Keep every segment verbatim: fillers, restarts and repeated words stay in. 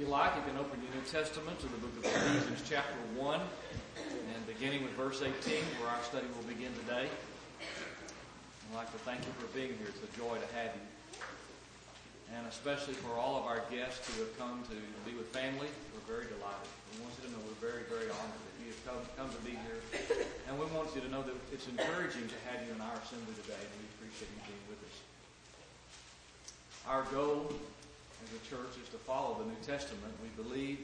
you like, you can open your New Testament to the book of Ephesians chapter one, and beginning with verse eighteen, where our study will begin today. I'd like to thank you for being here. It's a joy to have you. And especially for all of our guests who have come to be with family, we're very delighted. We want you to know we're very, very honored that you have come, come to be here. And we want you to know that it's encouraging to have you in our assembly today, and we appreciate you being with us. Our goal as a church is to follow the New Testament. We believe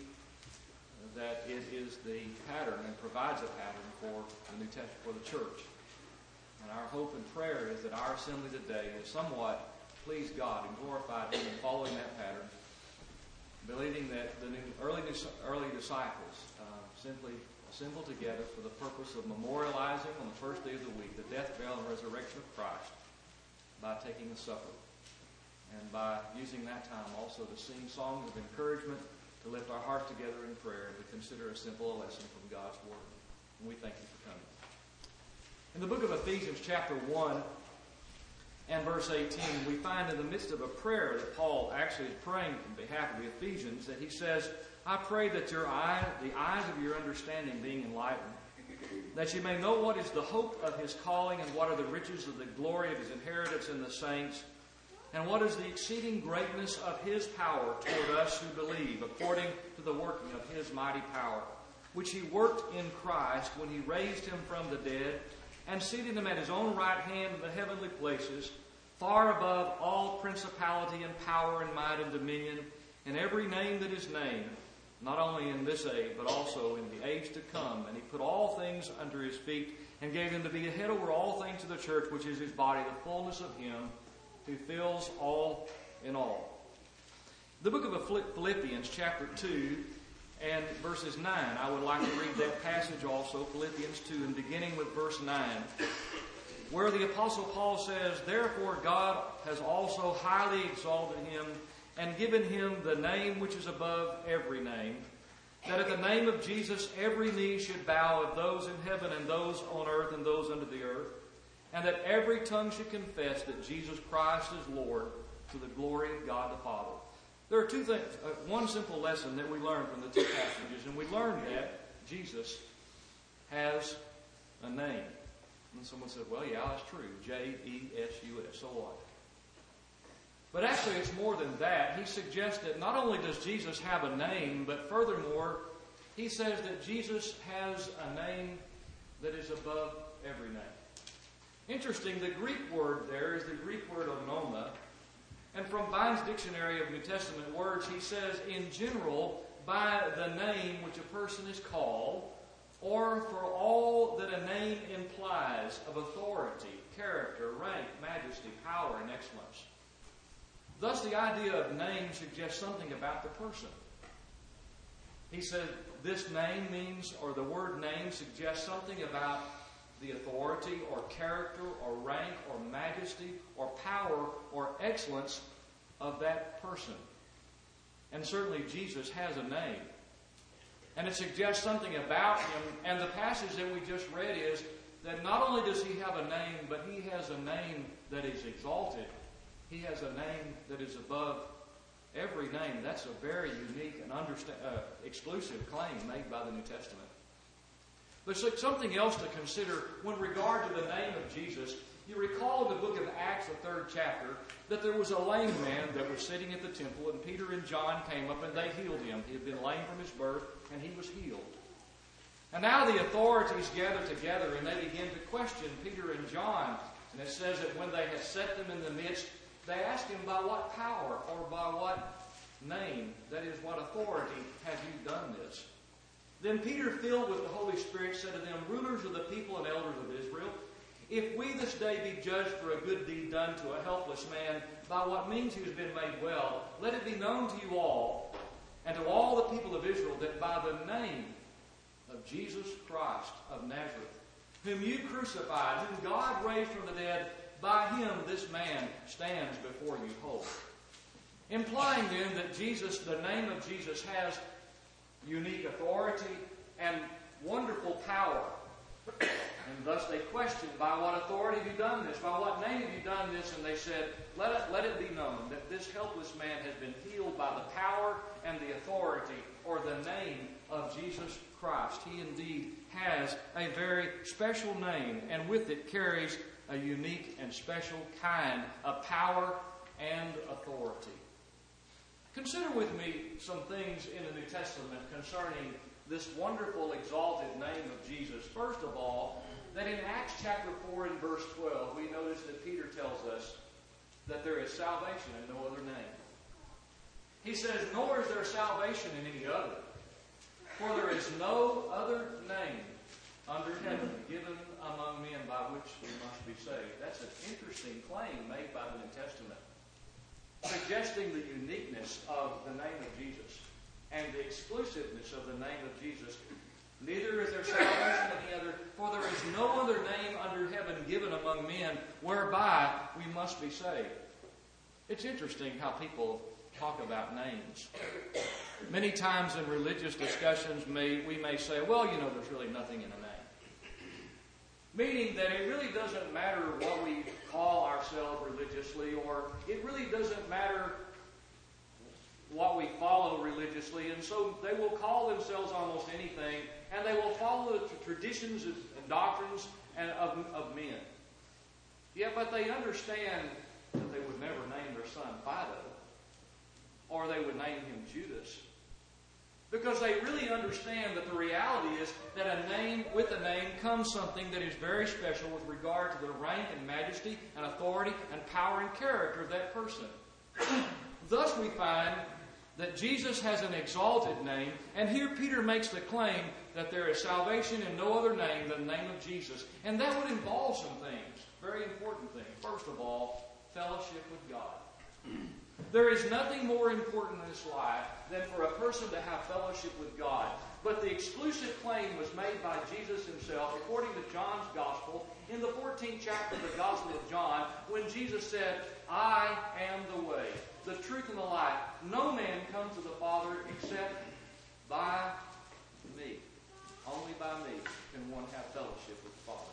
that it is the pattern and provides a pattern for the New Testament, for the church. And our hope and prayer is that our assembly today is somewhat pleased God and glorified Him in following that pattern, believing that the new, early early disciples uh, simply assembled together for the purpose of memorializing on the first day of the week the death, burial, and resurrection of Christ by taking the supper, and by using that time also to sing songs of encouragement, to lift our hearts together in prayer, and to consider a simple lesson from God's Word. And we thank you for coming. In the book of Ephesians chapter one and verse eighteen, we find in the midst of a prayer that Paul actually is praying on behalf of the Ephesians, that he says, I pray that your eye, the eyes of your understanding being enlightened, that you may know what is the hope of His calling, and what are the riches of the glory of His inheritance in the saints, and what is the exceeding greatness of His power toward us who believe, according to the working of His mighty power, which He worked in Christ when He raised Him from the dead, and seated Him at His own right hand in the heavenly places, far above all principality and power and might and dominion, and every name that is named, not only in this age, but also in the age to come. And He put all things under His feet, and gave Him to be a head over all things to the church, which is His body, the fullness of Him who fills all in all. The book of Philippians, chapter two, and verses nine. I would like to read that passage also, Philippians two, and beginning with verse nine, where the Apostle Paul says, Therefore God has also highly exalted Him, and given Him the name which is above every name, that at the name of Jesus every knee should bow, of those in heaven and those on earth and those under the earth, and that every tongue should confess that Jesus Christ is Lord, to the glory of God the Father. There are two things, uh, one simple lesson that we learn from the two passages, and we learn that Jesus has a name. And someone said, well, yeah, that's true, J E S U S, so what? But actually it's more than that. He suggests that not only does Jesus have a name, but furthermore, he says that Jesus has a name that is above every name. Interesting, the Greek word there is the Greek word onoma. And from Vine's Dictionary of New Testament Words, he says, in general, by the name which a person is called, or for all that a name implies of authority, character, rank, majesty, power, and excellence. Thus, the idea of name suggests something about the person. He said this name means, or the word name suggests something about the authority or character or rank or majesty or power or excellence of that person. And certainly Jesus has a name. And it suggests something about Him. And the passage that we just read is that not only does He have a name, but He has a name that is exalted. He has a name that is above every name. That's a very unique and understand, uh, exclusive claim made by the New Testament. There's something else to consider when regard to the name of Jesus. You recall in the book of Acts, the third chapter, that there was a lame man that was sitting at the temple, and Peter and John came up and they healed him. He had been lame from his birth, and he was healed. And now the authorities gather together, and they begin to question Peter and John. And it says that when they had set them in the midst, they asked him, by what power or by what name, that is, what authority, have you done this? Then Peter, filled with the Holy Spirit, said to them, Rulers of the people and elders of Israel, if we this day be judged for a good deed done to a helpless man, by what means he has been made well, let it be known to you all, and to all the people of Israel, that by the name of Jesus Christ of Nazareth, whom you crucified, whom God raised from the dead, by Him this man stands before you whole. Implying then that Jesus, the name of Jesus, has unique authority and wonderful power. And thus they question, by what authority have you done this? By what name have you done find this and they said, let it, let it be known that this helpless man has been healed by the power and the authority or the name of Jesus Christ. He indeed has a very special name, and with it carries a unique and special kind of power and authority. Consider with me some things in the New Testament concerning this wonderful, exalted name of Jesus. First of all, that in Acts chapter four and verse twelve, we notice that Peter tells us that there is salvation in no other name. He says, nor is there salvation in any other, for there is no other name under heaven given among men by which we must be saved. That's an interesting claim made by the New Testament, suggesting the uniqueness of the name of Jesus and the exclusiveness of the name of Jesus. Neither is there salvation in any other, for there is no other name under heaven given among men whereby we must be saved. It's interesting how people talk about names. Many times in religious discussions, may, we may say, well, you know, there's really nothing in a name. Meaning that it really doesn't matter what we call ourselves religiously, or it really doesn't matter what we follow religiously, and so they will call themselves almost anything, and they will follow the traditions and doctrines of, of men. Yet, but they understand that they would never name their son Fido, or they would name him Judas, because they really understand that the reality is that a name, with a name comes something that is very special with regard to the rank and majesty and authority and power and character of that person. Thus we find that Jesus has an exalted name, and here Peter makes the claim that there is salvation in no other name than the name of Jesus. And that would involve some things, very important things. First of all, fellowship with God. There is nothing more important in this life than for a person to have fellowship with God. But the exclusive claim was made by Jesus himself, according to John's Gospel, in the fourteenth chapter of the Gospel of John, when Jesus said, I am the way, the truth, and the life. No man comes to the Father except by me. Only by me can one have fellowship with the Father.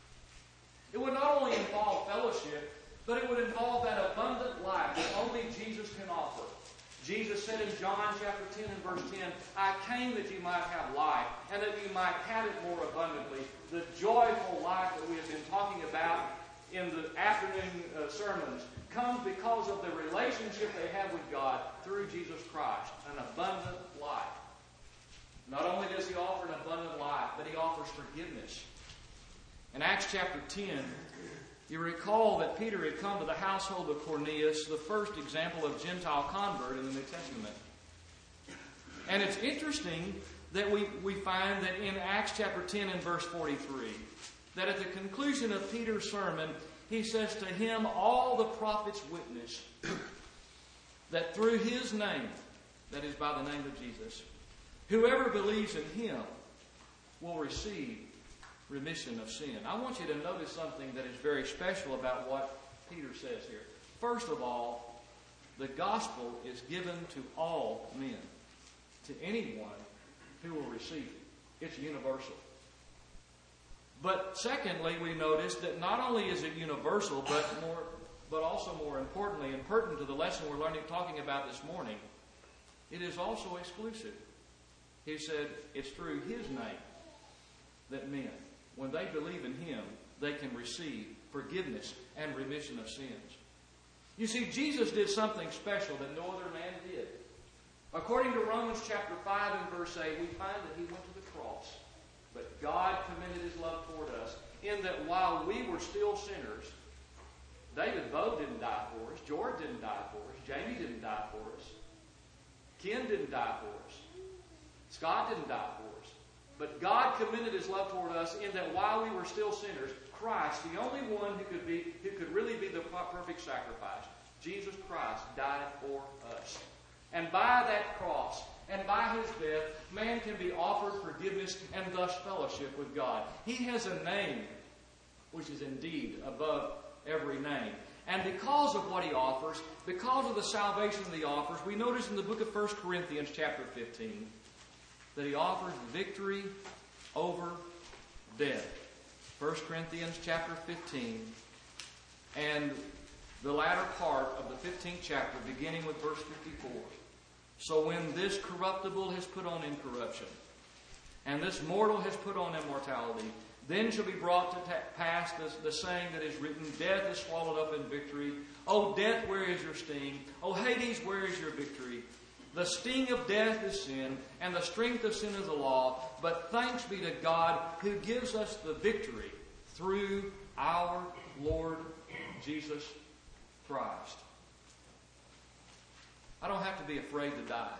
It would not only involve fellowship, but it would involve that abundant life that only Jesus can offer. Jesus said in John chapter ten and verse ten, I came that you might have life, and that you might have it more abundantly. The joyful life that we have been talking about in the afternoon uh, sermons comes because of the relationship they have with God through Jesus Christ, an abundant life. Not only does he offer an abundant life, but he offers forgiveness. In Acts chapter ten, you recall that Peter had come to the household of Cornelius, the first example of Gentile convert in the New Testament. And it's interesting that we, we find that in Acts chapter ten and verse forty-three, that at the conclusion of Peter's sermon, he says to him, all the prophets witness that through his name, that is by the name of Jesus, whoever believes in him will receive remission of sin. I want you to notice something that is very special about what Peter says here. First of all, the gospel is given to all men, to anyone who will receive it. It's universal. But secondly, we notice that not only is it universal, but more, but also more importantly and pertinent to the lesson we're learning, talking about this morning, it is also exclusive. He said it's through his name that men, when they believe in him, they can receive forgiveness and remission of sins. You see, Jesus did something special that no other man did. According to Romans chapter five and verse eight, we find that he went to the cross. But God commended his love toward us in that while we were still sinners, David Bowe didn't die for us, George didn't die for us, Jamie didn't die for us, Ken didn't die for us, Scott didn't die for us. But God commended his love toward us in that while we were still sinners, Christ, the only one who could be, who could really be the perfect sacrifice, Jesus Christ, died for us. And by that cross and by his death, man can be offered forgiveness and thus fellowship with God. He has a name which is indeed above every name. And because of what he offers, because of the salvation that he offers, we notice in the book of First Corinthians chapter fifteen that he offers victory over death. First Corinthians chapter fifteen. And the latter part of the fifteenth chapter, beginning with verse fifty-four. So when this corruptible has put on incorruption, and this mortal has put on immortality, then shall be brought to ta- pass the, the saying that is written, Death is swallowed up in victory. O death, where is your sting? O Hades, where is your victory? The sting of death is sin, and the strength of sin is the law. But thanks be to God who gives us the victory through our Lord Jesus Christ. I don't have to be afraid to die.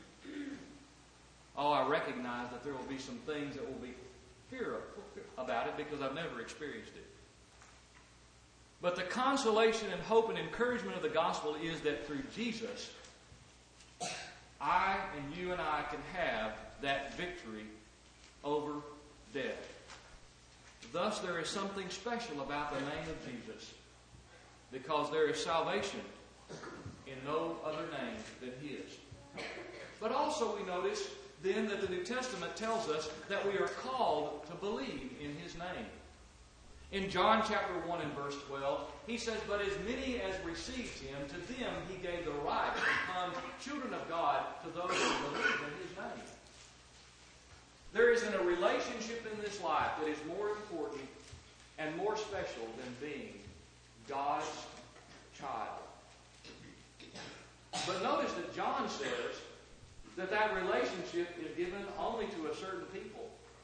Oh, I recognize that there will be some things that will be fear about it because I've never experienced it. But the consolation and hope and encouragement of the gospel is that through Jesus, I and you and I can have that victory over death. Thus, there is something special about the name of Jesus, because there is salvation in no other name than His. But also we notice then that the New Testament tells us that we are called to believe in His name. In John chapter one and verse twelve, He says, But as many as received Him, to them He gave the right to become children of God to those who believe in His name. There isn't a relationship in this life that is more important and more special than being God's child. But notice that John says that that relationship is given only to a certain people.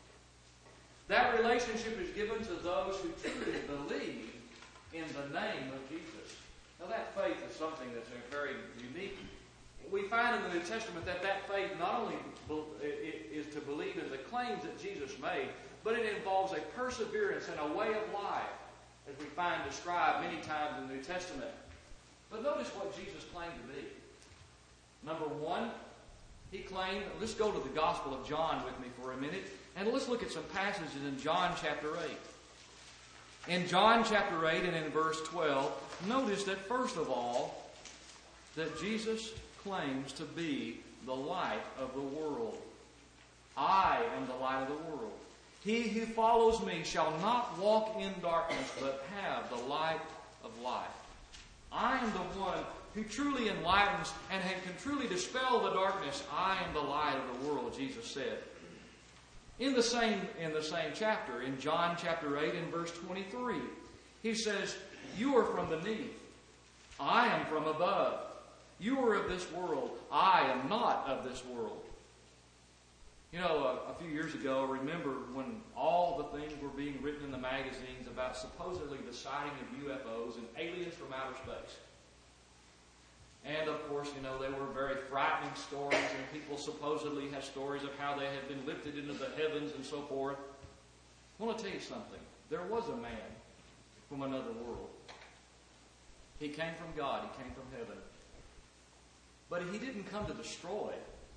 That relationship is given to those who truly believe in the name of Jesus. Now that faith is something that's very unique. We find in the New Testament that that faith not only is to believe in the claims that Jesus made, but it involves a perseverance and a way of life, as we find described many times in the New Testament. But notice what Jesus claimed to be. Number one, He claimed, let's go to the Gospel of John with me for a minute, and let's look at some passages in John chapter eight. In John chapter eight and in verse twelve, notice that first of all, that Jesus claims to be the light of the world. I am the light of the world. He who follows me shall not walk in darkness, but have the light of life. I am the one who truly enlightens and can truly dispel the darkness. I am the light of the world, Jesus said. In the same, in the same chapter, in John chapter eight and verse twenty-three, He says, You are from beneath. I am from above. You are of this world. I am not of this world. You know, a, a few years ago, I remember when all the things were being written in the magazines about supposedly the sighting of U F Os and aliens from outer space. And of course, you know, they were very frightening stories, and people supposedly had stories of how they had been lifted into the heavens and so forth. I want to tell you something. There was a man from another world. He came from God. He came from heaven. But He didn't come to destroy.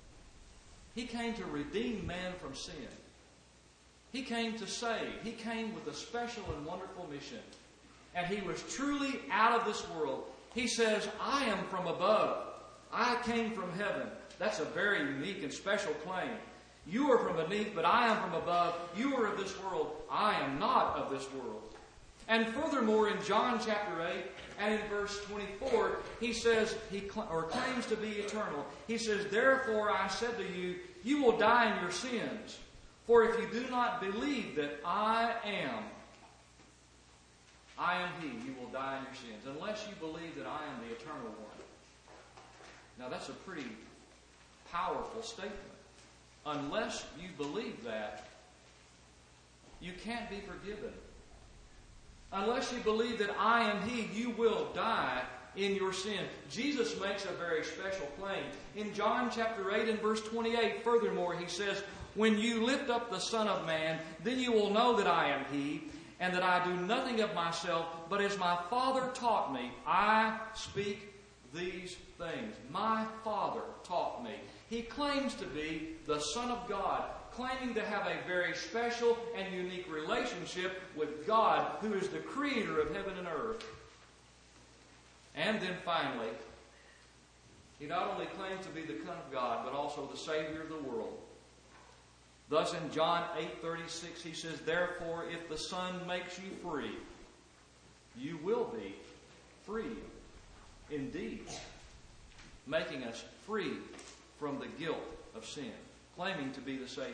He came to redeem man from sin. He came to save. He came with a special and wonderful mission. And He was truly out of this world. He says, I am from above. I came from heaven. That's a very unique and special claim. You are from beneath, but I am from above. You are of this world. I am not of this world. And furthermore, in John chapter eight and in verse twenty-four, He says, he cl- or claims to be eternal. He says, Therefore I said to you, you will die in your sins. For if you do not believe that I am, I am He, you will die in your sins, unless you believe that I am the eternal one. Now that's a pretty powerful statement. Unless you believe that, you can't be forgiven. Unless you believe that I am He, you will die in your sin. Jesus makes a very special claim. In John chapter eight and verse twenty-eight, furthermore, He says, When you lift up the Son of Man, then you will know that I am He, and that I do nothing of myself, but as my Father taught me, I speak these things. My Father taught me. He claims to be the Son of God, claiming to have a very special and unique relationship with God, who is the Creator of heaven and earth. And then finally, He not only claims to be the Son of God, but also the Savior of the world. Thus in John eight thirty-six, He says, Therefore, if the Son makes you free, you will be free making us free from the guilt of sin, claiming to be the Savior.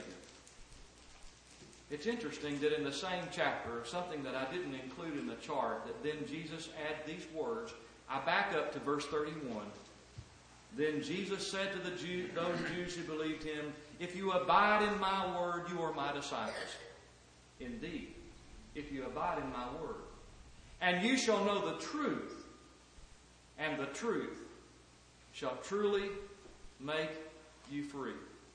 It's interesting that in the same chapter, something that I didn't include in the chart, that then Jesus adds these words. I back up to verse thirty-one. Then Jesus said to the Jew, those Jews who believed him, if you abide in my word, you are my disciples. Indeed, if you abide in my word. And you shall know the truth, and the truth shall truly make you free.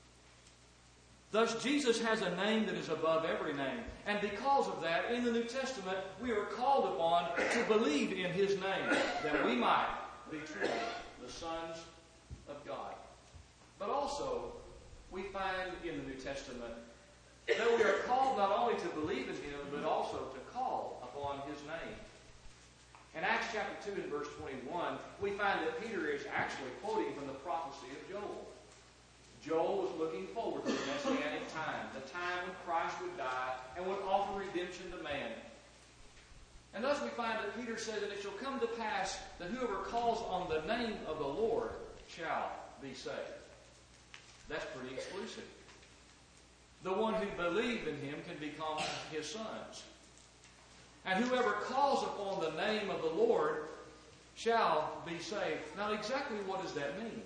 Thus, Jesus has a name that is above every name. And because of that, in the New Testament, we are called upon to believe in his name, that we might be truly the sons of God. But also, we find in the New Testament that we are called not only to believe in him, but also to call upon his name. In Acts chapter two and verse twenty-one, we find that Peter is actually quoting from the prophecy of Joel. Joel was looking forward to the Messianic time, the time when Christ would die and would offer redemption to man. And thus we find that Peter says that it shall come to pass that whoever calls on the name of the Lord shall be saved. That's pretty exclusive. The one who believed in him can become his sons. And whoever calls upon the name of the Lord shall be saved. Now exactly what does that mean?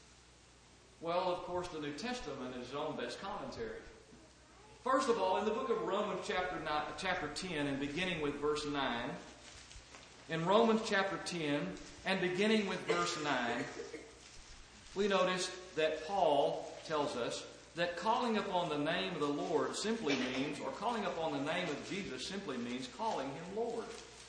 Well, of course, the New Testament is its own best commentary. First of all, in the book of Romans chapter nine, chapter ten and beginning with verse nine, in Romans chapter ten and beginning with verse nine, we notice that Paul tells us that calling upon the name of the Lord simply means, or calling upon the name of Jesus simply means calling him Lord,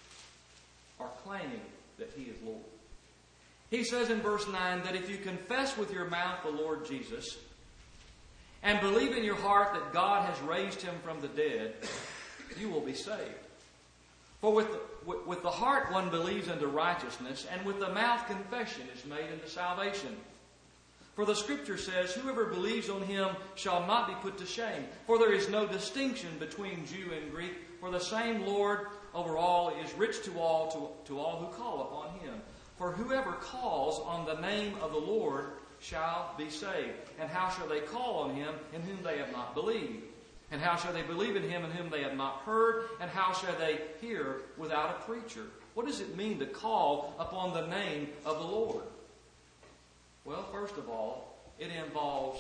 or claiming that he is Lord. He says in verse nine that if you confess with your mouth the Lord Jesus and believe in your heart that God has raised him from the dead, you will be saved. For with the, with the heart one believes unto righteousness, and with the mouth confession is made unto salvation. For the Scripture says, whoever believes on him shall not be put to shame. For there is no distinction between Jew and Greek, for the same Lord over all is rich to all, to, to all who call upon him. For whoever calls on the name of the Lord shall be saved. And how shall they call on him in whom they have not believed? And how shall they believe in him in whom they have not heard? And how shall they hear without a preacher? What does it mean to call upon the name of the Lord? Well, first of all, it involves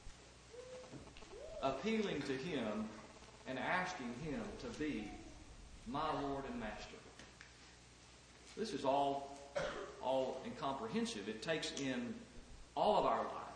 appealing to him and asking him to be my Lord and Master. This is all all incomprehensive. It takes in all of our life.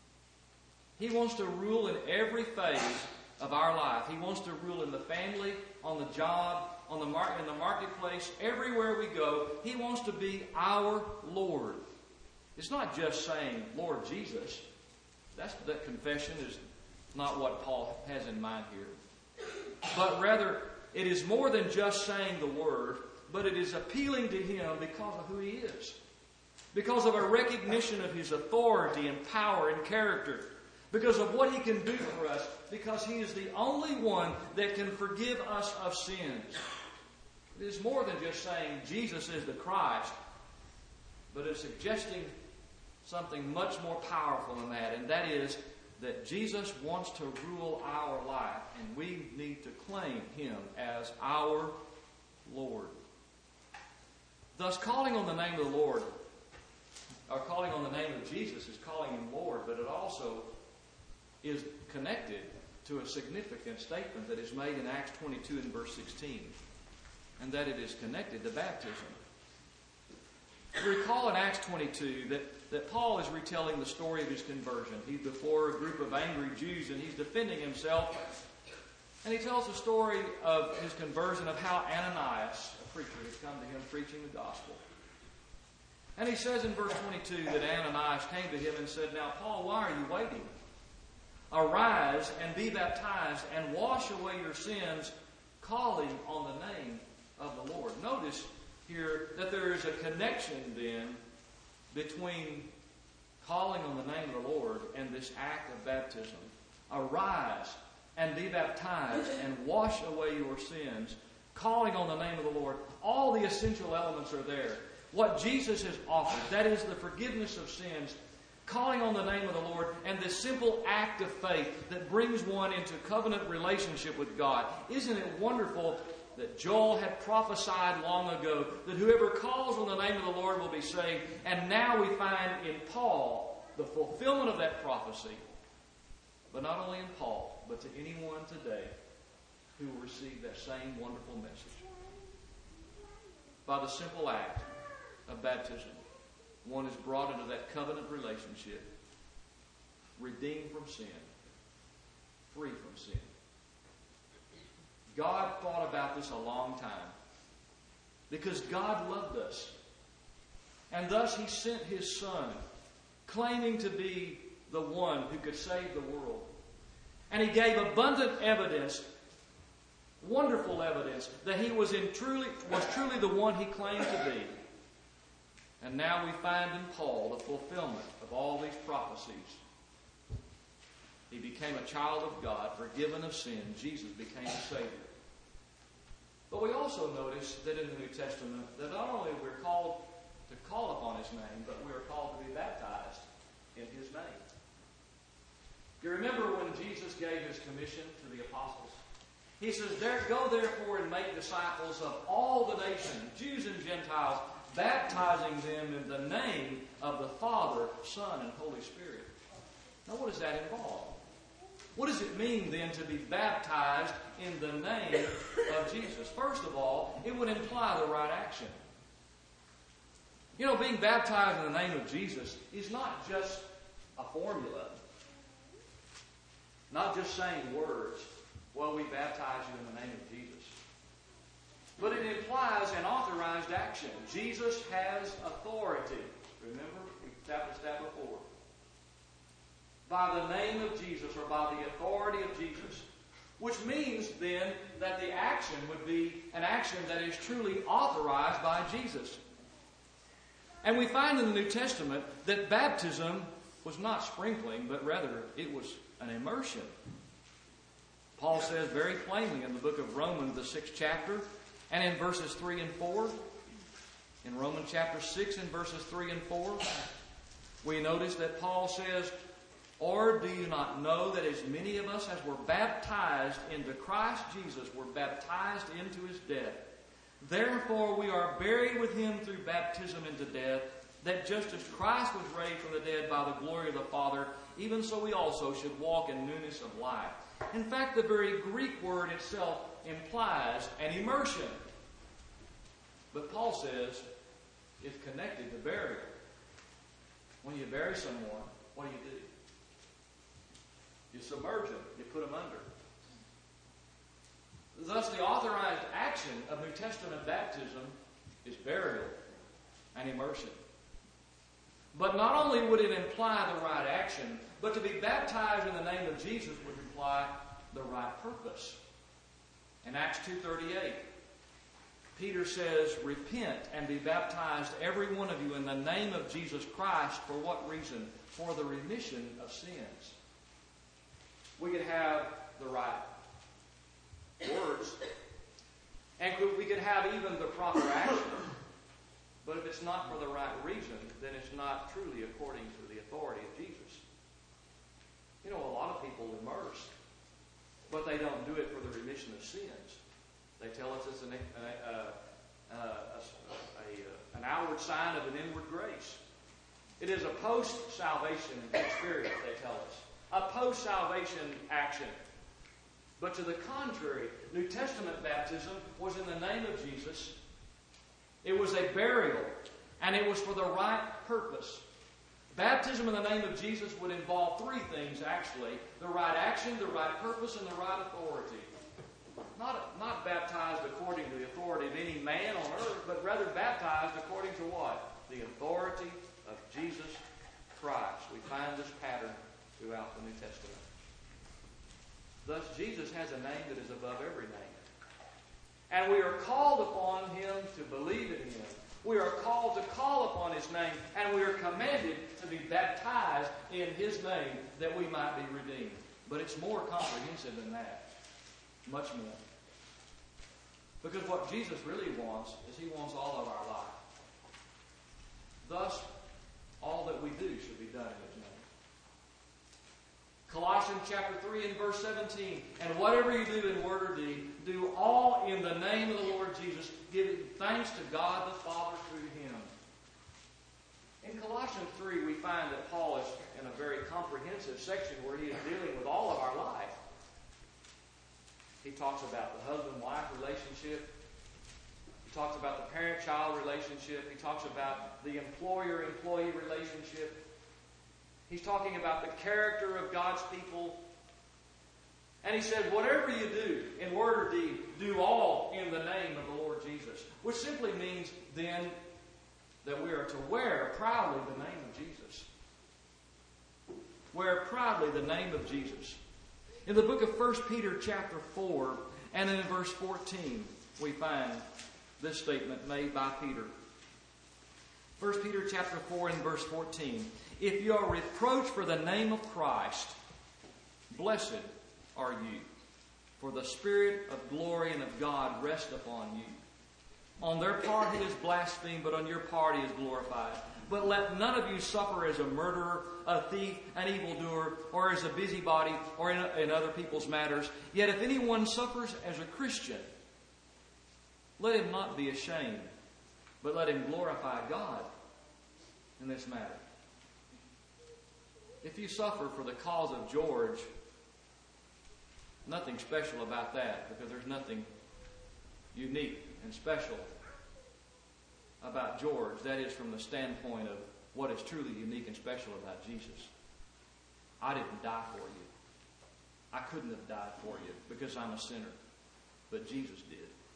He wants to rule in every phase of our life. He wants to rule in the family, on the job, on the mar- in the marketplace, everywhere we go. He wants to be our Lord. It's not just saying, Lord Jesus. That's, that confession is not what Paul has in mind here. But rather, it is more than just saying the word, but it is appealing to him because of who he is. Because of a recognition of his authority and power and character. Because of what he can do for us. Because he is the only one that can forgive us of sins. It is more than just saying Jesus is the Christ, but it's suggesting something much more powerful than that, and that is that Jesus wants to rule our life, and we need to claim him as our Lord. Thus, calling on the name of the Lord, or calling on the name of Jesus, is calling him Lord, but it also is connected to a significant statement that is made in Acts twenty-two and verse sixteen, and that it is connected to baptism. You recall in Acts twenty-two that, that Paul is retelling the story of his conversion. He's before a group of angry Jews, and he's defending himself. And he tells the story of his conversion, of how Ananias, a preacher, had come to him preaching the gospel. And he says in verse twenty-two that Ananias came to him and said, now, Paul, why are you waiting? Arise and be baptized and wash away your sins, calling on the name of the Lord. Notice here that there is a connection then between calling on the name of the Lord and this act of baptism. Arise and be baptized and wash away your sins, calling on the name of the Lord. All the essential elements are there. what Jesus has offered, that is the forgiveness of sins, calling on the name of the Lord, and this simple act of faith that brings one into covenant relationship with God. Isn't it wonderful that Joel had prophesied long ago that whoever calls on the name of the Lord will be saved? And now we find in Paul the fulfillment of that prophecy. But not only in Paul, but to anyone today who will receive that same wonderful message. By the simple act of baptism, one is brought into that covenant relationship, redeemed from sin, free from sin. God thought about this a long time because God loved us. And thus He sent His Son, claiming to be the one who could save the world. And He gave abundant evidence, wonderful evidence, that He was in truly was truly the one He claimed to be. And now we find in Paul the fulfillment of all these prophecies. He became a child of God, forgiven of sin. Jesus became a Savior. But we also notice that in the New Testament that not only we're called to call upon His name, but we are called to be baptized in His name. You remember when Jesus gave His commission to the apostles? He says, there, go therefore and make disciples of all the nations, Jews and Gentiles, baptizing them in the name of the Father, Son, and Holy Spirit. Now what does that involve? What does it mean then to be baptized in the name of Jesus? First of all, it would imply the right action. You know, being baptized in the name of Jesus is not just a formula. Not just saying words, well, we baptize you in the name of Jesus. But it implies an authorized action. Jesus has authority. Remember, we established that before. By the name of Jesus, or by the authority of Jesus. Which means then that the action would be an action that is truly authorized by Jesus. And we find in the New Testament that baptism was not sprinkling, but rather it was an immersion. Paul says very plainly in the book of Romans, the sixth chapter, and in verses three and four, in Romans chapter six and verses three and four, we notice that Paul says, or do you not know that as many of us as were baptized into Christ Jesus were baptized into His death? Therefore we are buried with Him through baptism into death, that just as Christ was raised from the dead by the glory of the Father, even so we also should walk in newness of life. In fact, the very Greek word itself implies an immersion. But Paul says it's connected to burial. When you bury someone, what do you do? You submerge them. You put them under. Thus, the authorized action of New Testament baptism is burial and immersion. But not only would it imply the right action, but to be baptized in the name of Jesus would imply the right purpose. In Acts two thirty-eight, Peter says, repent and be baptized, every one of you, in the name of Jesus Christ. For what reason? For the remission of sins. We could have the right words, and we could have even the proper action. But if it's not for the right reason, then it's not truly according to the authority of Jesus. You know, a lot of people immerse, but they don't do it for the remission of sins. They tell us it's an, a, a, a, a, an outward sign of an inward grace. It is a post-salvation experience, they tell us. A post-salvation action. But to the contrary, New Testament baptism was in the name of Jesus. It was a burial, and it was for the right purpose. Baptism in the name of Jesus would involve three things, actually. The right action, the right purpose, and the right authority. Not, not baptized according to the authority of any man on earth, but rather baptized according to what? The authority of Jesus Christ. We find this pattern throughout the New Testament. Thus, Jesus has a name that is above every name. And we are called upon Him to believe in Him. We are called to call upon His name, and we are commanded to be baptized in His name that we might be redeemed. But it's more comprehensive than that. Much more. Because what Jesus really wants is He wants all of our life. chapter three and verse seventeen. And whatever you do in word or deed, do all in the name of the Lord Jesus, giving thanks to God the Father through Him. In Colossians three, we find that Paul is in a very comprehensive section where he is dealing with all of our life. He talks about the husband-wife relationship. He talks about the parent-child relationship. He talks about the employer-employee relationship. He's talking about the character of God's people. And he said, whatever you do, in word or deed, do all in the name of the Lord Jesus. Which simply means then that we are to wear proudly the name of Jesus. Wear proudly the name of Jesus. In the book of First Peter chapter four and in verse fourteen, we find this statement made by Peter. First Peter chapter four and verse fourteen. If you are reproached for the name of Christ, blessed are you, for the Spirit of glory and of God rest upon you. On their part he is blasphemed, but on your part he is glorified. But let none of you suffer as a murderer, a thief, an evildoer, or as a busybody, or in, in other people's matters. Yet if anyone suffers as a Christian, let him not be ashamed, but let him glorify God in this matter. If you suffer for the cause of George, nothing special about that, because there's nothing unique and special about George. That is from the standpoint of what is truly unique and special about Jesus. I didn't die for you. I couldn't have died for you because I'm a sinner. But Jesus did.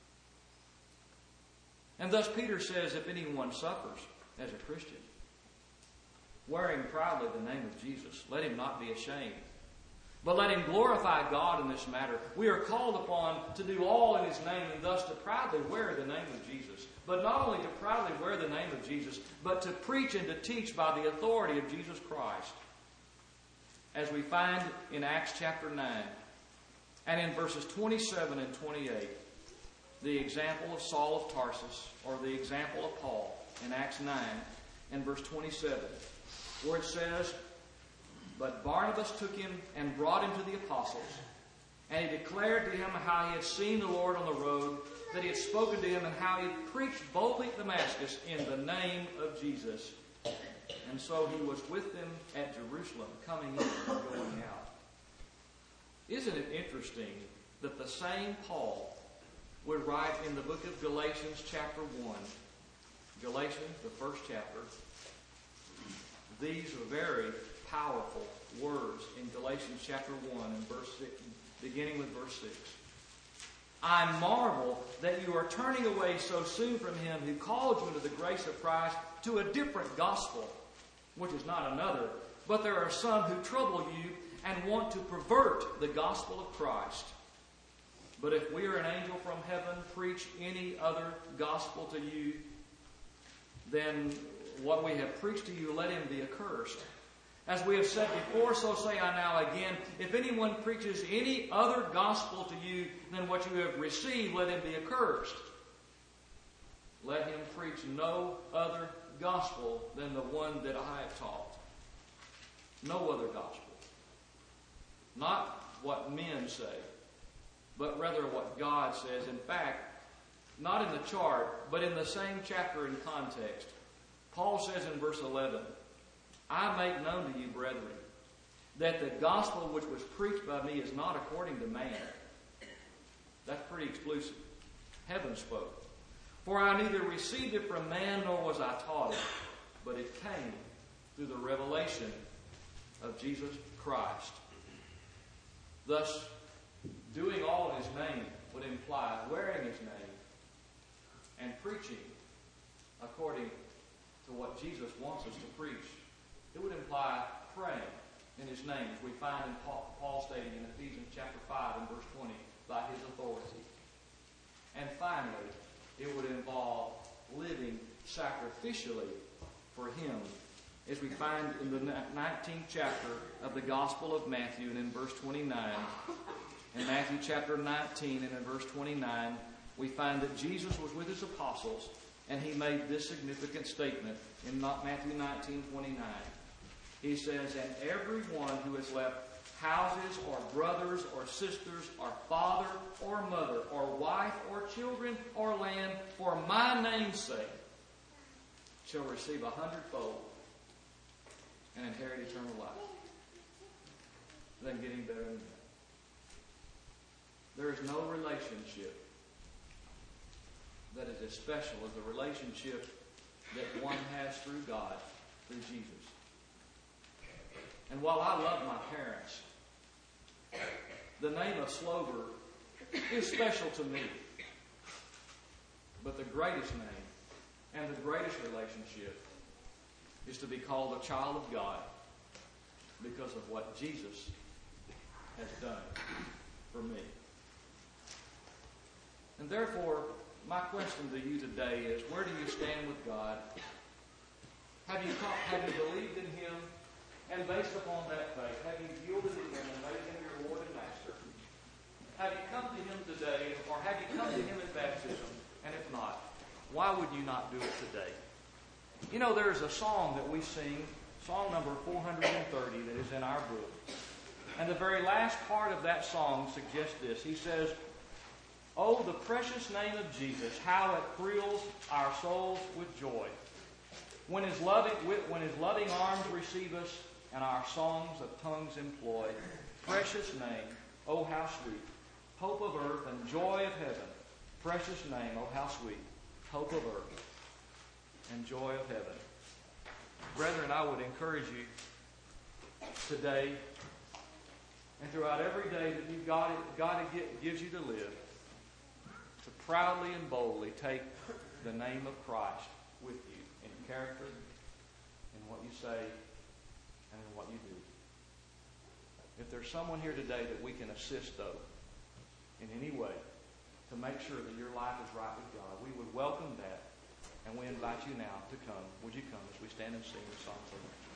And thus Peter says, if anyone suffers as a Christian, wearing proudly the name of Jesus, let him not be ashamed, but let him glorify God in this matter. We are called upon to do all in His name, and thus to proudly wear the name of Jesus. But not only to proudly wear the name of Jesus, but to preach and to teach by the authority of Jesus Christ. As we find in Acts chapter nine, and in verses twenty-seven and twenty-eight, the example of Saul of Tarsus, or the example of Paul, in Acts nine and verse twenty-seven, where it says, but Barnabas took him and brought him to the apostles, and he declared to him how he had seen the Lord on the road, that he had spoken to him, and how he had preached boldly at Damascus in the name of Jesus. And so he was with them at Jerusalem, coming in and going out. Isn't it interesting that the same Paul would write in the book of Galatians chapter one, Galatians, the first chapter, these are very powerful words in Galatians chapter one and verse six, beginning with verse six. I marvel that you are turning away so soon from Him who called you into the grace of Christ to a different gospel, which is not another, but there are some who trouble you and want to pervert the gospel of Christ. But if we or an angel from heaven preach any other gospel to you, then what we have preached to you, let him be accursed. As we have said before, so say I now again, if anyone preaches any other gospel to you than what you have received, let him be accursed. Let him preach no other gospel than the one that I have taught. No other gospel. Not what men say, but rather what God says. In fact, not in the chart, but in the same chapter in context, Paul says in verse eleven, I make known to you, brethren, that the gospel which was preached by me is not according to man. That's pretty exclusive. Heaven spoke. For I neither received it from man, nor was I taught it, but it came through the revelation of Jesus Christ. Thus, doing all in His name would imply wearing His name and preaching according to what Jesus wants us to preach. It would imply praying in His name, as we find in Paul, Paul stating in Ephesians chapter five and verse twenty, by His authority. And finally, it would involve living sacrificially for Him, as we find in the nineteenth chapter of the Gospel of Matthew, and in verse twenty-nine. In Matthew chapter nineteen and in verse twenty-nine, we find that Jesus was with His apostles, and He made this significant statement in Matthew nineteen twenty-nine. He says, and everyone who has left houses or brothers or sisters or father or mother or wife or children or land for my name's sake shall receive a hundredfold and inherit eternal life. Then getting better than that. There is no relationship that is as special as the relationship that one has through God, through Jesus. And while I love my parents, the name of Slover is special to me. But the greatest name and the greatest relationship is to be called a child of God because of what Jesus has done for me. And therefore, my question to you today is, where do you stand with God? Have you come, have you believed in Him? And based upon that faith, have you yielded to Him and made Him your Lord and Master? Have you come to Him today, or have you come to Him in baptism? And if not, why would you not do it today? You know, there is a song that we sing, song number four hundred thirty, that is in our book. And the very last part of that song suggests this. He says, "Oh, the precious name of Jesus, how it thrills our souls with joy. When His loving, when His loving arms receive us, and our songs of tongues employ. Precious name, oh how sweet, hope of earth and joy of heaven. Precious name, oh how sweet, hope of earth and joy of heaven." Brethren, I would encourage you today and throughout every day that you've got it, God gives you to live, to proudly and boldly take the name of Christ with you in character, in what you say, and in what you do. If there's someone here today that we can assist, though, in any way, to make sure that your life is right with God, we would welcome that, and we invite you now to come. Would you come as we stand and sing the song together?